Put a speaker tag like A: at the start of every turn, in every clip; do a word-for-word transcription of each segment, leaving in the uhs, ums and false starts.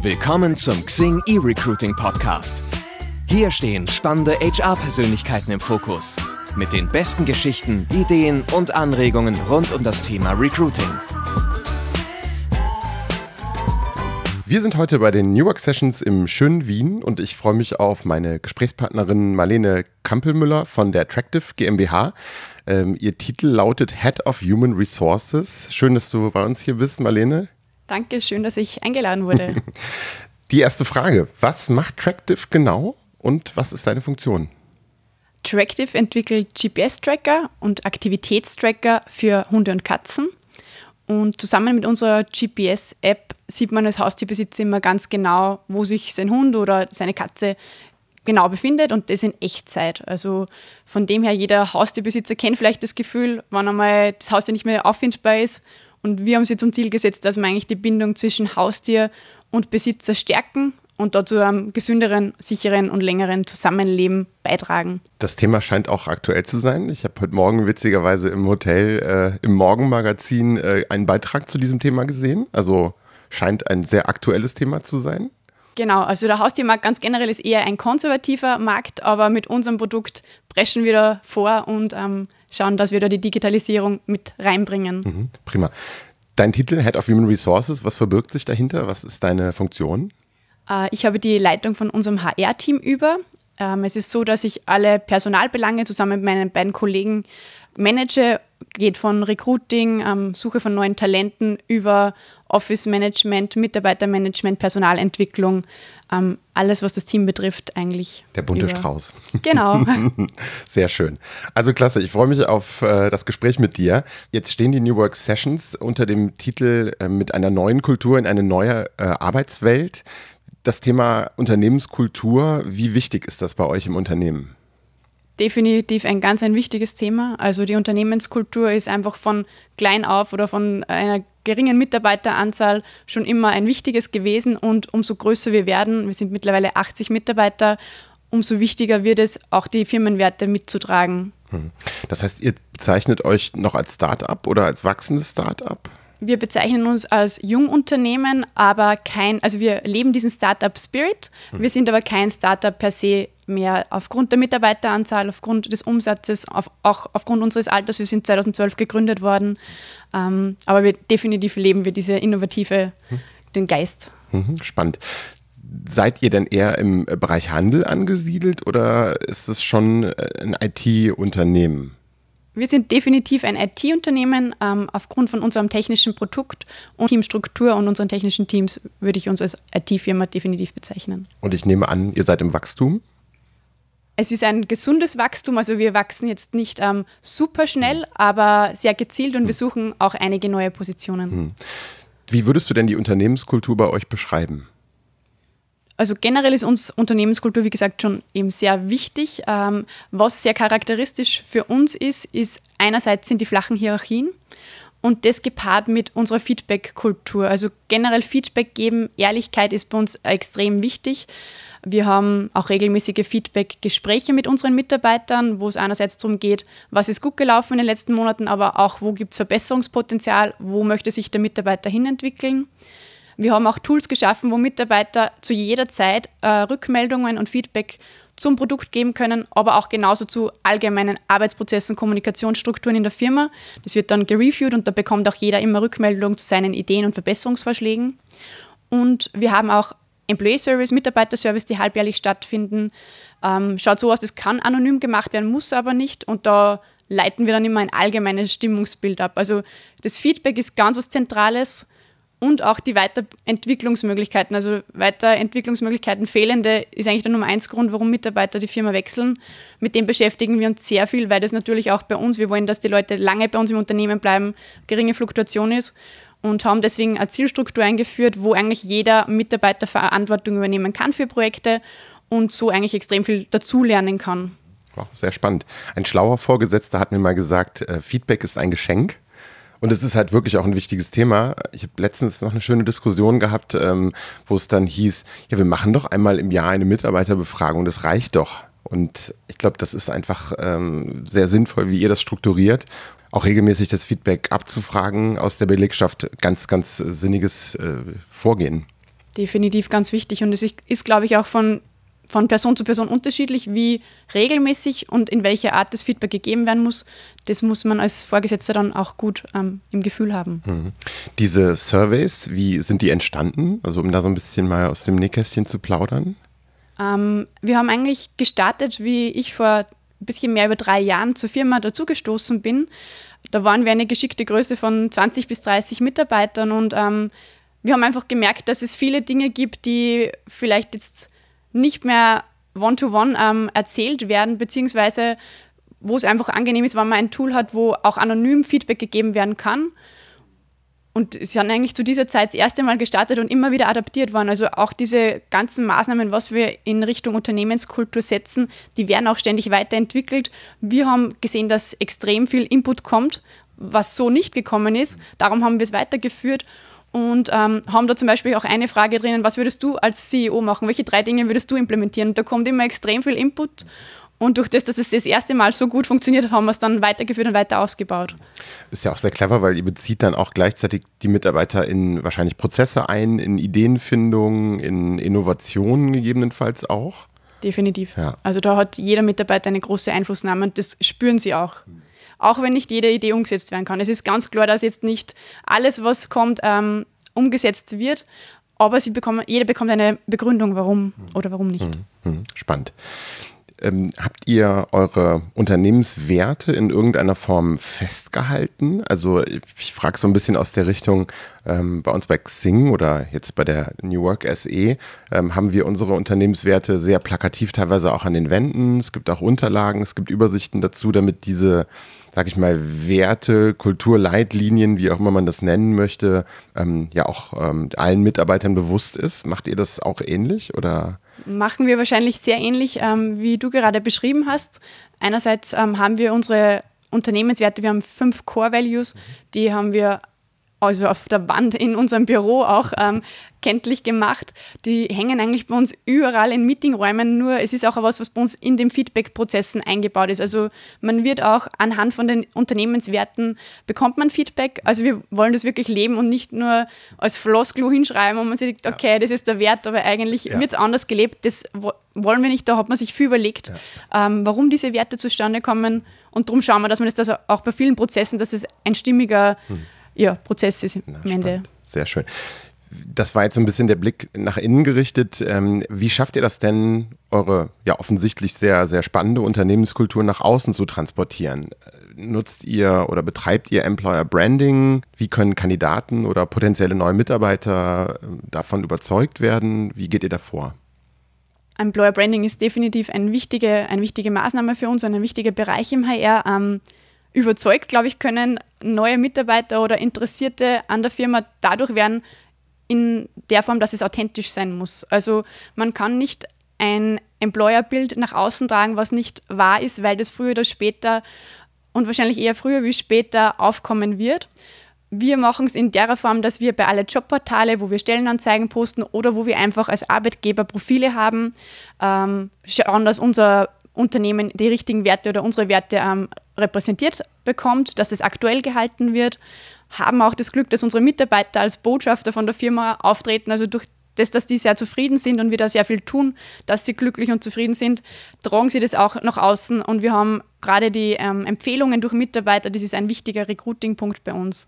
A: Willkommen zum Xing eRecruiting Podcast. Hier stehen spannende H R-Persönlichkeiten im Fokus. Mit den besten Geschichten, Ideen und Anregungen rund um das Thema Recruiting.
B: Wir sind heute bei den New Work Sessions im schönen Wien und ich freue mich auf meine Gesprächspartnerin Marlene Kampelmüller von der Tractive GmbH. Ähm, ihr Titel lautet Head of Human Resources. Schön, dass du bei uns hier bist, Marlene.
C: Danke, schön, dass ich eingeladen wurde.
B: Die erste Frage, was macht Tractive genau und was ist deine Funktion?
C: Tractive entwickelt G P S-Tracker und Aktivitätstracker für Hunde und Katzen. Und zusammen mit unserer G P S-App sieht man als Haustierbesitzer immer ganz genau, wo sich sein Hund oder seine Katze genau befindet und das in Echtzeit. Also von dem her, jeder Haustierbesitzer kennt vielleicht das Gefühl, wenn einmal das Haustier nicht mehr auffindbar ist. Und wir haben sie zum Ziel gesetzt, dass wir eigentlich die Bindung zwischen Haustier und Besitzer stärken und dazu einem gesünderen, sicheren und längeren Zusammenleben beitragen.
B: Das Thema scheint auch aktuell zu sein. Ich habe heute Morgen witzigerweise im Hotel, äh, im Morgenmagazin äh, einen Beitrag zu diesem Thema gesehen. Also scheint ein sehr aktuelles Thema zu sein.
C: Genau, also der Haustiermarkt ganz generell ist eher ein konservativer Markt, aber mit unserem Produkt preschen wir da vor und ähm, schauen, dass wir da die Digitalisierung mit reinbringen.
B: Mhm, prima. Dein Titel, Head of Human Resources, was verbirgt sich dahinter? Was ist deine Funktion?
C: Äh, ich habe die Leitung von unserem H R-Team über. Ähm, es ist so, dass ich alle Personalbelange zusammen mit meinen beiden Kollegen manage, geht von Recruiting, ähm, Suche von neuen Talenten über Office-Management, Mitarbeitermanagement, Personalentwicklung, ähm, alles, was das Team betrifft, eigentlich.
B: Der bunte
C: über.
B: Strauß.
C: Genau.
B: Sehr schön. Also klasse, ich freue mich auf äh, das Gespräch mit dir. Jetzt stehen die New Work Sessions unter dem Titel äh, mit einer neuen Kultur in eine neue äh, Arbeitswelt. Das Thema Unternehmenskultur, wie wichtig ist das bei euch im Unternehmen?
C: Definitiv ein ganz ein wichtiges Thema. Also die Unternehmenskultur ist einfach von klein auf oder von einer geringen Mitarbeiteranzahl schon immer ein wichtiges gewesen und umso größer wir werden, wir sind mittlerweile achtzig Mitarbeiter, umso wichtiger wird es, auch die Firmenwerte mitzutragen.
B: Das heißt, ihr bezeichnet euch noch als Start-up oder als wachsendes Start-up?
C: Wir bezeichnen uns als Jungunternehmen, aber kein, also wir leben diesen Startup-Spirit, wir sind aber kein Startup per se mehr aufgrund der Mitarbeiteranzahl, aufgrund des Umsatzes, auf, auch aufgrund unseres Alters. Wir sind zweitausendzwölf gegründet worden, ähm, aber wir, definitiv leben wir diese innovative, den Geist.
B: Spannend. Seid ihr denn eher im Bereich Handel angesiedelt oder ist es schon ein I T-Unternehmen?
C: Wir sind definitiv ein I T-Unternehmen. Ähm, aufgrund von unserem technischen Produkt und Teamstruktur und unseren technischen Teams würde ich uns als I T-Firma definitiv bezeichnen.
B: Und ich nehme an, ihr seid im Wachstum?
C: Es ist ein gesundes Wachstum, also wir wachsen jetzt nicht ähm, super schnell, aber sehr gezielt und wir suchen auch einige neue Positionen.
B: Wie würdest du denn die Unternehmenskultur bei euch beschreiben?
C: Also generell ist uns Unternehmenskultur, wie gesagt, schon eben sehr wichtig. Ähm, was sehr charakteristisch für uns ist, ist einerseits sind die flachen Hierarchien und das gepaart mit unserer Feedback-Kultur. Also generell Feedback geben, Ehrlichkeit ist bei uns extrem wichtig. Wir haben auch regelmäßige Feedback-Gespräche mit unseren Mitarbeitern, wo es einerseits darum geht, was ist gut gelaufen in den letzten Monaten, aber auch, wo gibt es Verbesserungspotenzial, wo möchte sich der Mitarbeiter hinentwickeln. Wir haben auch Tools geschaffen, wo Mitarbeiter zu jeder Zeit äh, Rückmeldungen und Feedback zum Produkt geben können, aber auch genauso zu allgemeinen Arbeitsprozessen, Kommunikationsstrukturen in der Firma. Das wird dann gereviewt und da bekommt auch jeder immer Rückmeldung zu seinen Ideen und Verbesserungsvorschlägen. Und wir haben auch Employee Service, Mitarbeiterservice, die halbjährlich stattfinden. Ähm, schaut so aus, das kann anonym gemacht werden, muss aber nicht. Und da leiten wir dann immer ein allgemeines Stimmungsbild ab. Also das Feedback ist ganz was Zentrales und auch die Weiterentwicklungsmöglichkeiten. Also Weiterentwicklungsmöglichkeiten fehlende ist eigentlich der Nummer eins Grund, warum Mitarbeiter die Firma wechseln. Mit dem beschäftigen wir uns sehr viel, weil das natürlich auch bei uns, wir wollen, dass die Leute lange bei uns im Unternehmen bleiben, geringe Fluktuation ist. Und haben deswegen eine Zielstruktur eingeführt, wo eigentlich jeder Mitarbeiter Verantwortung übernehmen kann für Projekte und so eigentlich extrem viel dazulernen kann.
B: Wow, sehr spannend. Ein schlauer Vorgesetzter hat mir mal gesagt, äh, Feedback ist ein Geschenk. Und es ist halt wirklich auch ein wichtiges Thema. Ich habe letztens noch eine schöne Diskussion gehabt, ähm, wo es dann hieß, ja, wir machen doch einmal im Jahr eine Mitarbeiterbefragung, das reicht doch. Und ich glaube, das ist einfach ähm, sehr sinnvoll, wie ihr das strukturiert. Auch regelmäßig das Feedback abzufragen aus der Belegschaft, ganz, ganz sinniges äh, Vorgehen.
C: Definitiv ganz wichtig und es ist, ist glaube ich, auch von, von Person zu Person unterschiedlich, wie regelmäßig und in welcher Art das Feedback gegeben werden muss. Das muss man als Vorgesetzter dann auch gut ähm, im Gefühl haben.
B: Mhm. Diese Surveys, wie sind die entstanden? Also um da so ein bisschen mal aus dem Nähkästchen zu plaudern.
C: Ähm, wir haben eigentlich gestartet, wie ich vor ein bisschen mehr über drei Jahren zur Firma dazugestoßen bin. Da waren wir eine geschickte Größe von zwanzig bis dreißig Mitarbeitern und ähm, wir haben einfach gemerkt, dass es viele Dinge gibt, die vielleicht jetzt nicht mehr one-to-one ähm, erzählt werden, beziehungsweise wo es einfach angenehm ist, wenn man ein Tool hat, wo auch anonym Feedback gegeben werden kann. Und sie haben eigentlich zu dieser Zeit das erste Mal gestartet und immer wieder adaptiert worden. Also auch diese ganzen Maßnahmen, was wir in Richtung Unternehmenskultur setzen, die werden auch ständig weiterentwickelt. Wir haben gesehen, dass extrem viel Input kommt, was so nicht gekommen ist. Darum haben wir es weitergeführt und ähm, haben da zum Beispiel auch eine Frage drinnen, was würdest du als C E O machen? Welche drei Dinge würdest du implementieren? Und da kommt immer extrem viel Input. Und durch das, dass es das erste Mal so gut funktioniert hat, haben wir es dann weitergeführt und weiter ausgebaut.
B: Ist ja auch sehr clever, weil ihr bezieht dann auch gleichzeitig die Mitarbeiter in wahrscheinlich Prozesse ein, in Ideenfindung, in Innovationen gegebenenfalls auch.
C: Definitiv.
B: Ja.
C: Also da hat jeder Mitarbeiter eine große Einflussnahme und das spüren sie auch. Auch wenn nicht jede Idee umgesetzt werden kann. Es ist ganz klar, dass jetzt nicht alles, was kommt, ähm, umgesetzt wird, aber sie bekommen, jeder bekommt eine Begründung, warum oder warum nicht.
B: Mhm. Spannend. Ähm, habt ihr eure Unternehmenswerte in irgendeiner Form festgehalten? Also ich frage so ein bisschen aus der Richtung, ähm, bei uns bei Xing oder jetzt bei der New Work S E ähm, haben wir unsere Unternehmenswerte sehr plakativ teilweise auch an den Wänden. Es gibt auch Unterlagen, es gibt Übersichten dazu, damit diese, sag ich mal, Werte, Kulturleitlinien, wie auch immer man das nennen möchte, ähm, ja auch ähm, allen Mitarbeitern bewusst ist. Macht ihr das auch ähnlich oder?
C: Machen wir wahrscheinlich sehr ähnlich, ähm, wie du gerade beschrieben hast. Einerseits ähm, haben wir unsere Unternehmenswerte, wir haben fünf Core Values, die haben wir also auf der Wand in unserem Büro auch ähm, kenntlich gemacht. Die hängen eigentlich bei uns überall in Meetingräumen, nur es ist auch etwas, was bei uns in den Feedback-Prozessen eingebaut ist. Also man wird auch anhand von den Unternehmenswerten, bekommt man Feedback. Also wir wollen das wirklich leben und nicht nur als Floskel hinschreiben, wo man sich denkt, okay, das ist der Wert, aber eigentlich ja. wird es anders gelebt. Das wollen wir nicht, da hat man sich viel überlegt, ja. ähm, warum diese Werte zustande kommen. Und darum schauen wir, dass man das also auch bei vielen Prozessen, dass es ein stimmiger hm. ja, Prozess ist am
B: Na,
C: Ende.
B: Sehr schön. Das war jetzt so ein bisschen der Blick nach innen gerichtet. Ähm, wie schafft ihr das denn, eure ja offensichtlich sehr, sehr spannende Unternehmenskultur nach außen zu transportieren? Nutzt ihr oder betreibt ihr Employer Branding? Wie können Kandidaten oder potenzielle neue Mitarbeiter davon überzeugt werden? Wie geht ihr da vor?
C: Employer Branding ist definitiv eine wichtige, eine wichtige Maßnahme für uns, ein wichtiger Bereich im H R. Ähm, überzeugt, glaube ich, können neue Mitarbeiter oder Interessierte an der Firma dadurch werden, in der Form, dass es authentisch sein muss. Also man kann nicht ein Employer-Bild nach außen tragen, was nicht wahr ist, weil das früher oder später und wahrscheinlich eher früher wie später aufkommen wird. Wir machen es in der Form, dass wir bei alle Jobportale, wo wir Stellenanzeigen posten oder wo wir einfach als Arbeitgeber Profile haben, ähm, schauen, dass unser Unternehmen die richtigen Werte oder unsere Werte ähm, repräsentiert bekommt, dass es aktuell gehalten wird, haben auch das Glück, dass unsere Mitarbeiter als Botschafter von der Firma auftreten, also durch das, dass die sehr zufrieden sind und wir da sehr viel tun, dass sie glücklich und zufrieden sind, tragen sie das auch nach außen und wir haben gerade die ähm, Empfehlungen durch Mitarbeiter, das ist ein wichtiger Recruiting-Punkt bei uns.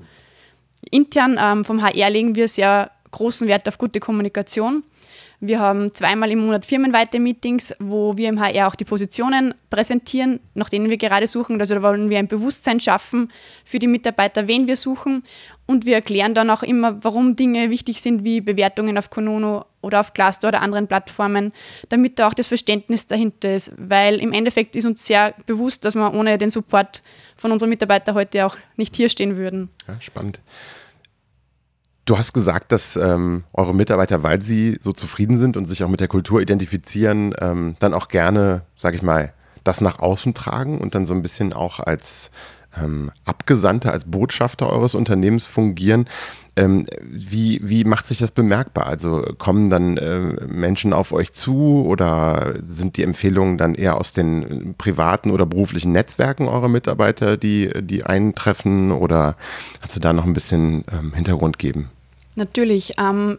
C: Intern ähm, vom H R legen wir sehr großen Wert auf gute Kommunikation. Wir haben zweimal im Monat firmenweite Meetings, wo wir im H R auch die Positionen präsentieren, nach denen wir gerade suchen. Also da wollen wir ein Bewusstsein schaffen für die Mitarbeiter, wen wir suchen. Und wir erklären dann auch immer, warum Dinge wichtig sind, wie Bewertungen auf Kununu oder auf Glassdoor oder anderen Plattformen, damit da auch das Verständnis dahinter ist. Weil im Endeffekt ist uns sehr bewusst, dass wir ohne den Support von unseren Mitarbeitern heute auch nicht hier stehen würden.
B: Ja, spannend. Du hast gesagt, dass ähm, eure Mitarbeiter, weil sie so zufrieden sind und sich auch mit der Kultur identifizieren, ähm, dann auch gerne, sage ich mal, das nach außen tragen und dann so ein bisschen auch als ähm, Abgesandte, als Botschafter eures Unternehmens fungieren. Ähm, wie, wie macht sich das bemerkbar? Also kommen dann äh, Menschen auf euch zu oder sind die Empfehlungen dann eher aus den privaten oder beruflichen Netzwerken eurer Mitarbeiter, die, die eintreffen, oder kannst du da noch ein bisschen ähm, Hintergrund geben?
C: Natürlich. Ähm,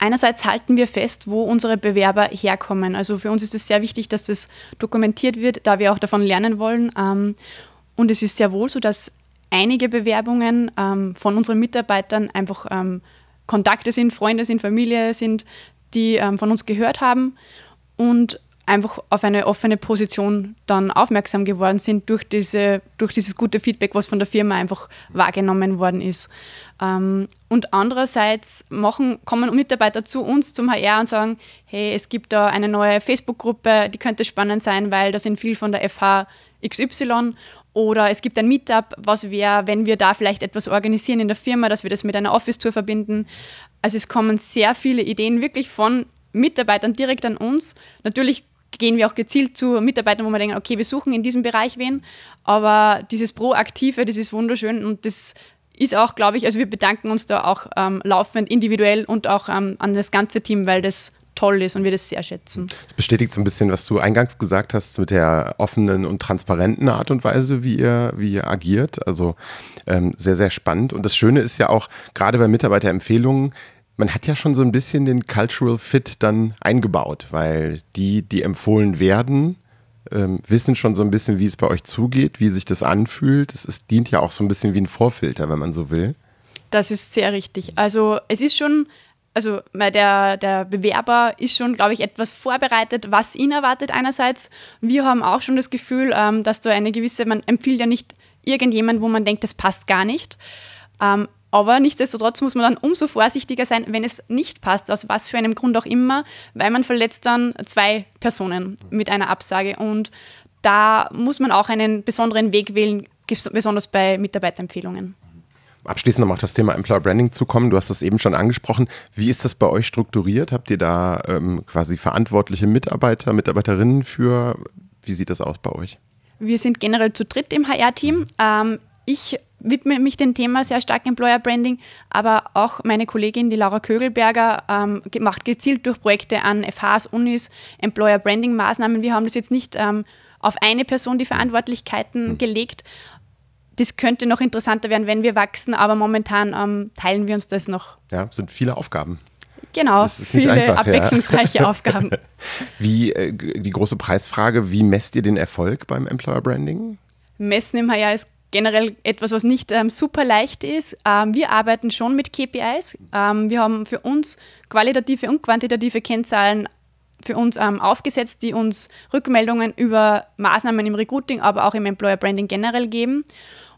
C: einerseits halten wir fest, wo unsere Bewerber herkommen. Also für uns ist es sehr wichtig, dass das dokumentiert wird, da wir auch davon lernen wollen. Ähm, und es ist sehr wohl so, dass einige Bewerbungen ähm, von unseren Mitarbeitern einfach ähm, Kontakte sind, Freunde sind, Familie sind, die ähm, von uns gehört haben und einfach auf eine offene Position dann aufmerksam geworden sind durch, diese, durch dieses gute Feedback, was von der Firma einfach wahrgenommen worden ist. Ähm, und andererseits machen, kommen Mitarbeiter zu uns zum H R und sagen, hey, es gibt da eine neue Facebook-Gruppe, die könnte spannend sein, weil da sind viel von der F H X Y. Oder es gibt ein Meetup, was wäre, wenn wir da vielleicht etwas organisieren in der Firma, dass wir das mit einer Office-Tour verbinden. Also es kommen sehr viele Ideen wirklich von Mitarbeitern direkt an uns. Natürlich gehen wir auch gezielt zu Mitarbeitern, wo wir denken, okay, wir suchen in diesem Bereich wen, aber dieses Proaktive, das ist wunderschön und das ist auch, glaube ich, also wir bedanken uns da auch ähm, laufend individuell und auch ähm, an das ganze Team, weil das toll ist und wir das sehr schätzen.
B: Das bestätigt so ein bisschen, was du eingangs gesagt hast mit der offenen und transparenten Art und Weise, wie ihr, wie ihr agiert. Also ähm, sehr, sehr spannend. Und das Schöne ist ja auch, gerade bei Mitarbeiterempfehlungen, man hat ja schon so ein bisschen den Cultural Fit dann eingebaut, weil die, die empfohlen werden, ähm, wissen schon so ein bisschen, wie es bei euch zugeht, wie sich das anfühlt. Es ist, dient ja auch so ein bisschen wie ein Vorfilter, wenn man so will.
C: Das ist sehr richtig. Also es ist schon, also der, der Bewerber ist schon, glaube ich, etwas vorbereitet, was ihn erwartet einerseits. Wir haben auch schon das Gefühl, ähm, dass da eine gewisse, man empfiehlt ja nicht irgendjemand, wo man denkt, das passt gar nicht. Ähm, Aber nichtsdestotrotz muss man dann umso vorsichtiger sein, wenn es nicht passt, aus was für einem Grund auch immer, weil man verletzt dann zwei Personen mit einer Absage. Und da muss man auch einen besonderen Weg wählen, besonders bei Mitarbeiterempfehlungen.
B: Abschließend noch auf das Thema Employer Branding zu kommen. Du hast das eben schon angesprochen. Wie ist das bei euch strukturiert? Habt ihr da ähm, quasi verantwortliche Mitarbeiter, Mitarbeiterinnen für? Wie sieht das aus bei euch?
C: Wir sind generell zu dritt im H R-Team. Ähm, ich widme mich dem Thema sehr stark Employer Branding, aber auch meine Kollegin, die Laura Kögelberger, ähm, macht gezielt durch Projekte an F Hs, Unis, Employer Branding Maßnahmen. Wir haben das jetzt nicht ähm, auf eine Person die Verantwortlichkeiten gelegt. Das könnte noch interessanter werden, wenn wir wachsen, aber momentan ähm, teilen wir uns das noch.
B: Ja, sind viele Aufgaben.
C: Genau,
B: das ist nicht
C: viele
B: einfach,
C: abwechslungsreiche
B: ja.
C: Aufgaben.
B: Wie, äh, die große Preisfrage, wie messt ihr den Erfolg beim Employer Branding?
C: Messen im H R ist generell etwas, was nicht ähm, super leicht ist. Ähm, wir arbeiten schon mit K P Is. Ähm, wir haben für uns qualitative und quantitative Kennzahlen für uns ähm, aufgesetzt, die uns Rückmeldungen über Maßnahmen im Recruiting, aber auch im Employer Branding generell geben.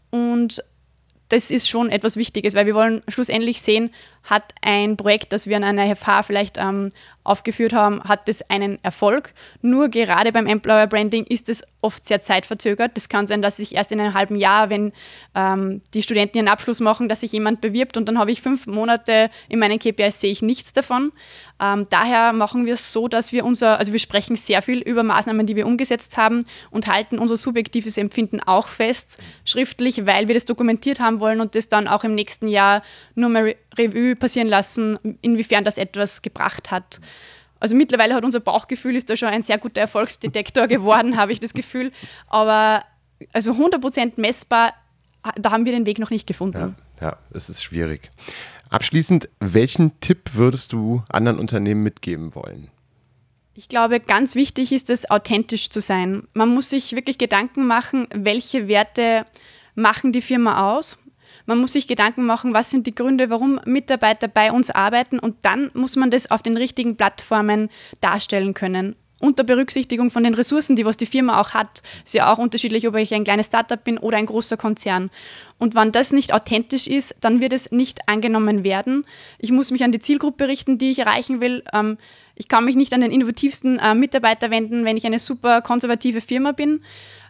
C: Und das ist schon etwas Wichtiges, weil wir wollen schlussendlich sehen, hat ein Projekt, das wir an einer F H vielleicht ähm, aufgeführt haben, hat das einen Erfolg. Nur gerade beim Employer Branding ist es oft sehr zeitverzögert. Das kann sein, dass sich erst in einem halben Jahr, wenn ähm, die Studenten ihren Abschluss machen, dass sich jemand bewirbt und dann habe ich fünf Monate in meinen K P Is, sehe ich nichts davon. Ähm, daher machen wir es so, dass wir unser, also wir sprechen sehr viel über Maßnahmen, die wir umgesetzt haben und halten unser subjektives Empfinden auch fest, schriftlich, weil wir das dokumentiert haben wollen und das dann auch im nächsten Jahr nur mal Re- Revue passieren lassen, inwiefern das etwas gebracht hat. Also mittlerweile hat unser Bauchgefühl, ist da schon ein sehr guter Erfolgsdetektor geworden, habe ich das Gefühl. Aber also hundert Prozent messbar, da haben wir den Weg noch nicht gefunden.
B: Ja, ja, es ist schwierig. Abschließend, welchen Tipp würdest du anderen Unternehmen mitgeben wollen?
C: Ich glaube, ganz wichtig ist es, authentisch zu sein. Man muss sich wirklich Gedanken machen, welche Werte machen die Firma aus. Man muss sich Gedanken machen, was sind die Gründe, warum Mitarbeiter bei uns arbeiten, und dann muss man das auf den richtigen Plattformen darstellen können. Unter Berücksichtigung von den Ressourcen, die was die Firma auch hat. Ist ja auch unterschiedlich, ob ich ein kleines Startup bin oder ein großer Konzern. Und wenn das nicht authentisch ist, dann wird es nicht angenommen werden. Ich muss mich an die Zielgruppe richten, die ich erreichen will. Ich kann mich nicht an den innovativsten Mitarbeiter wenden, wenn ich eine super konservative Firma bin.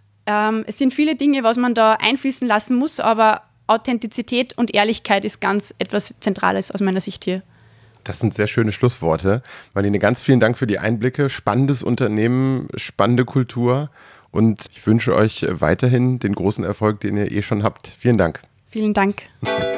C: Es sind viele Dinge, was man da einfließen lassen muss, aber Authentizität und Ehrlichkeit ist ganz etwas Zentrales aus meiner Sicht hier.
B: Das sind sehr schöne Schlussworte. Marlene, ganz vielen Dank für die Einblicke. Spannendes Unternehmen, spannende Kultur, und ich wünsche euch weiterhin den großen Erfolg, den ihr eh schon habt. Vielen Dank.
C: Vielen Dank.